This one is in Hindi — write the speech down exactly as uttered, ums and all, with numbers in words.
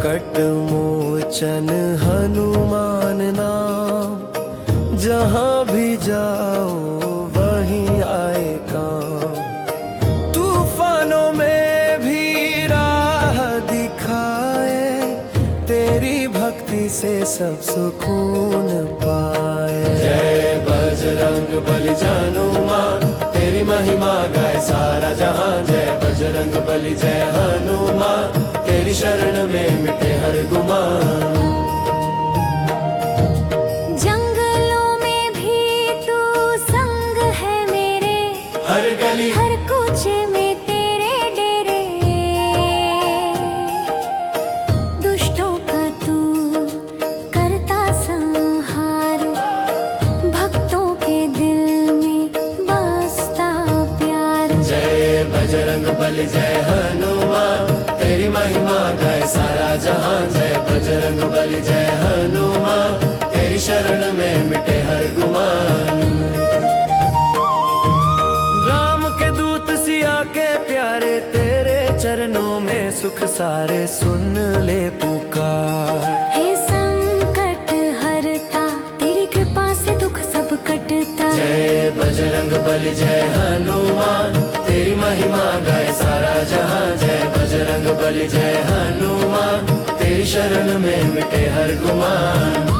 संकट मोचन हनुमान नाम, जहाँ भी जाओ वहीं आए काम। तूफानों में भी राह दिखाए, तेरी भक्ति से सब सुकून पाए। जय बजरंग बली हनुमान, तेरी महिमा गाए सारा जहां। जय बजरंग बली जय हनुमान, तेरी शरण में मिटे हर गुमान। जंगलों में भी तू संग है मेरे, हर गली हर कूचे में तेरे डेरे। दुष्टों का तू करता संहार, भक्तों के दिल में बसता प्यार। जय बजरंग बली जय हनुमान, तेरी महिमा गाए सारा जहां। जय बजरंग बली जय हनुमान, तेरी शरण में मिटे हर गुमान। राम के दूत सिया के प्यारे, तेरे चरणों में सुख सारे। सुन ले पुकार, हे संकट हरता, तेरी कृपा से दुख सब कटता। जय बजरंग बली जय हनुमान, तेरी महिमा गाए सारा जहां। जय बजरंग बली जय हनुमान, तेरी शरण में मिटे हर गुमान।